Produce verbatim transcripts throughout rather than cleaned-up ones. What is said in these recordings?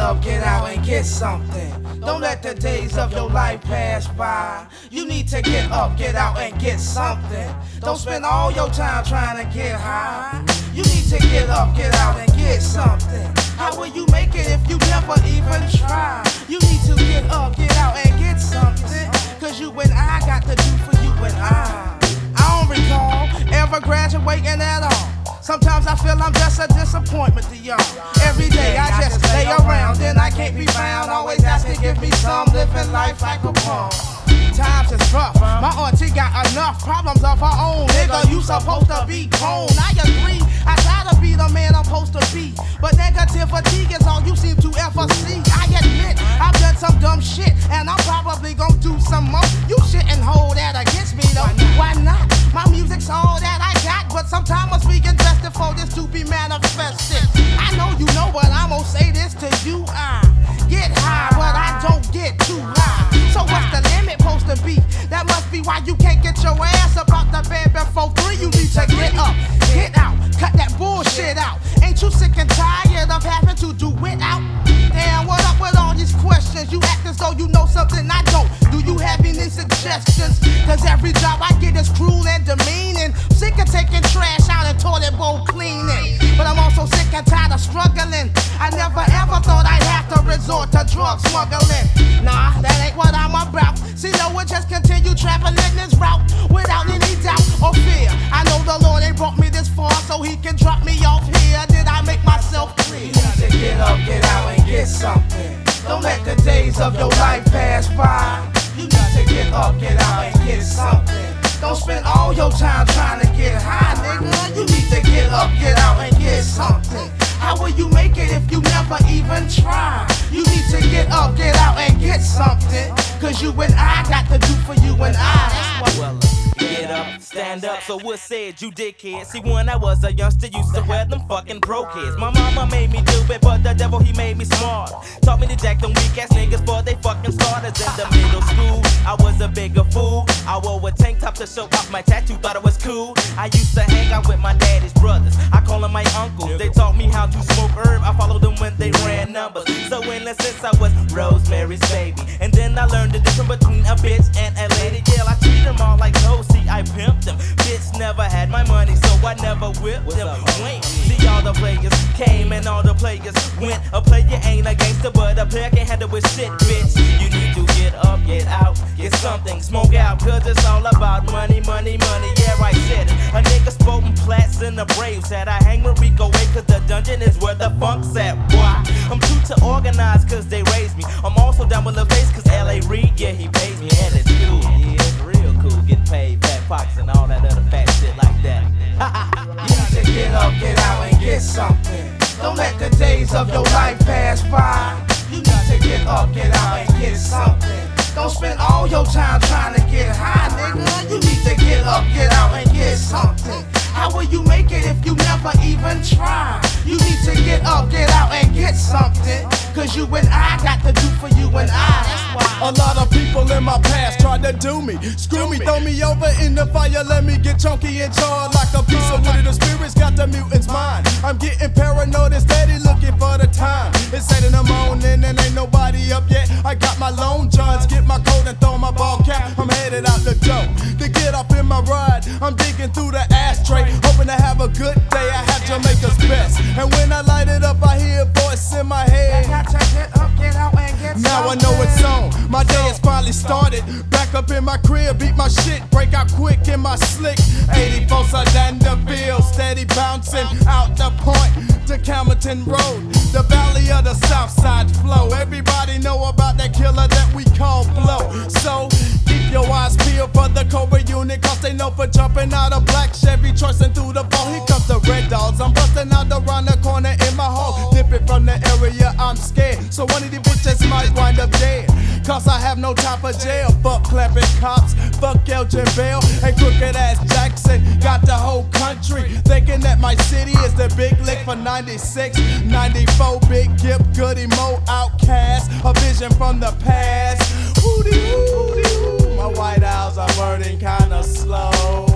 up, get out and get something. Don't let the days of your life pass by. You need to get up, get out and get something. Don't spend all your time trying to get high. You need to get up, get out and get something. How will you make it if you never even try? You need to get up, get out and get something. Cause you and I got to do for you and I. I don't recall ever graduating at all. Sometimes I feel I'm just a disappointment to y'all. Every day I just lay around, then I can't be found. Always asking, give me some, living life like a pawn. Times is rough, my auntie got enough problems of her own. Nigga, you supposed to be grown. I agree, I try to be the man I'm supposed to be, but negative fatigue is all you seem to ever see. I admit, I've done some dumb shit, and I'm probably gonna do some more. You shouldn't hold that against me though. Why not? My music's all that I got, but sometimes I'm speaking invested for this to be manifested. I know you know, but I'm gonna say this to you. I get high, but I don't get too high. So what's the limit supposed to be? That must be why you can't get your ass up out the bed before three. You need to get up, get out, cut that bullshit out. Ain't you sick and tired of having to do without? Damn, what up with all these questions? You act as though you know something I don't. Do you have any suggestions? Cause every job I get is cruel and demeaning. Sick of taking trash out and toilet bowl cleaning. But I'm also sick and tired of struggling. I never ever thought I'd have to resort to drug smuggling. Nah, that ain't what I'm about. See, no one just continue traveling this route without any doubt or fear. I know the Lord ain't brought me this far so he can drop me off here. Did I make myself clear? You need to get up, get out and get something. Don't let the days of your life pass by. You need to get up, get out and get something. Don't spend all your time trying to get high, nigga. You need to get up, get out and get something. How will you make it if you never even try? You need to get up, get out and get something. Cause you and I got to do for you and I. That's what. Well, get up, stand up, so what said you dickhead? See, when I was a youngster, used to wear them fucking broke heads. My mama made me do it, but the devil, he made me smart. Taught me to jack them weak ass niggas for they fucking starters. In the middle school, I was a bigger fool. I wore a tank top to show off my tattoo, thought it was cool. I used to hang out with my daddy's brothers, I call them my uncles. They taught me how to smoke herb, I followed them when they ran numbers. So in a sense, I was Rosemary's baby. And then I learned the difference between a bitch and a lady. Yeah, I treat them all like hoes, see, I pimped them. Bitch never had my money, so I never whipped them. Wait, see, all the players came and all the players went. A player ain't a gangster, but a player can't handle with shit, bitch. You need to get up, get out, get something, smoke out, cause it's all about money, money, money. Yeah, I said it. A nigga spoken plats in the Braves said I hang where we go away, cause the dungeon is where the funk's at. Why? I'm true to organize, cause they raised me. I'm also down with the face, cause L A Reid, yeah, he pays me, and it's cool. Yeah, it's real cool, getting paid, fat pockets, and all that other fat shit like that. You need to get up, get out, and get something. Don't let the days of your life pass by. You need to get up, get out, and get something. Don't spend all your time trying to get high, nigga. You need to get up, get out, and get something. How will you make it if you never even try? You need to get up, get out, and get something. Cause you and I got to do for you and I. That's why. A lot of people in my past tried to do me. Screw me, throw me over in the fire, let me get chunky and charred like a piece of wood. The spirits got the mutant's mind. I'm getting paranoid and steady looking for the time. It's eight in the morning and ain't nobody up yet. I got my lone johns, get my coat and throw my ball cap. I'm headed out the door to get up in my ride. I'm digging through the ashtray, hoping to have a good day. I have Jamaica's best, and when I light it up, I hear a voice in my head. I got to get up, get out, and get Now I something. know it's on. My day has finally started. Back up in my crib, beat my shit, break out quick in my slick. eighty-four Vanderbilt, steady bouncing out the point to Camerton Road, the valley of the South Side flow. Everybody know about that killer that we call Blow. So keep your eyes peeled for the Cobra unit, cause they know for jumping out a black Chevy trusting through the ball. Here comes the red dogs. I'm busting out around the corner in my hole, dipping from the area. I'm scared, so one of these bitches might wind up dead. Cause I have no time for jail. Fuck clapping cops, fuck Elgin Bell and crooked ass Jackson. Got the whole country thinking that my city is the big lick for ninety-six, ninety-four. Big Gip, Goody Mo, Outcast, a vision from the past. Woody woo, my White Owls are burning kinda slow.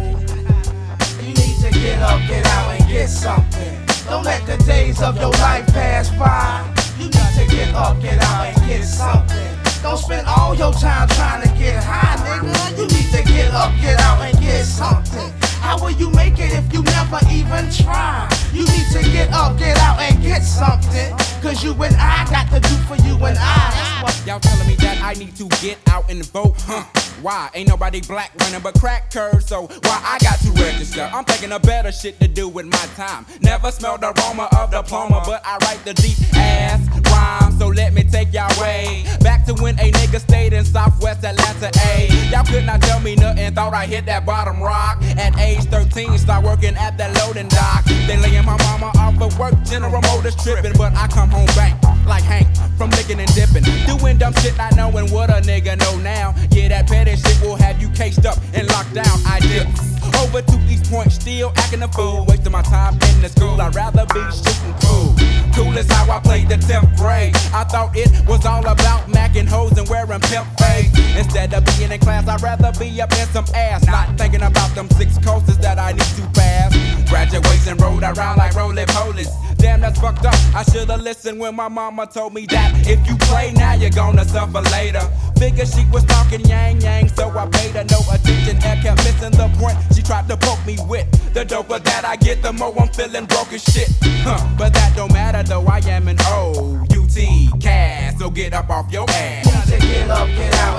You need to get up, get out, and get something. Don't let the days of your life pass by. You need to get get up, get out, and get something. Don't spend all your time trying to get high, nigga. You need to get up, get out, and get something. How will you make it if you never even try? You need to get up, get out, and get something. Cause you and I got to do for you and I. Y'all telling me that I need to get out and vote, huh? Why? Ain't nobody black running but crack curves, so why I got to register? I'm thinking of better shit to do with my time. Never smelled the aroma of diploma, but I write the deep ass rhyme, so let me take y'all way back to when a nigga stayed in Southwest Atlanta, A. Y'all could not tell me nothing, thought I hit that bottom rock. At age thirteen, start working at that loading dock. Then laying my mama off of work, General Motors tripping, but I come home bank like Hank from licking and dipping, doing dumb shit not knowing what a nigga know now. Yeah, that petty shit will have you cased up and locked down. I dip over to East Point, still acting a fool, wasting my time in the school. I'd rather be shooting pool. Cool is how I played the tenth grade. I thought it was all about macking hoes and wearing pimp fades. Instead of being in class, I'd rather be up in some ass, not thinking about them six coasters that I need to pass. Graduation rode around like roly-polies. Damn, that's fucked up. I should've listened when my mama told me that if you play now, you're gonna suffer later. Figure she was talking yang yang, so I paid her no attention and kept missing the point she tried to poke me with. The doper that I get, the more I'm feeling broke as shit. Huh, but that don't matter though, I am an O U T cast, so get up off your ass. You need to get up, get out,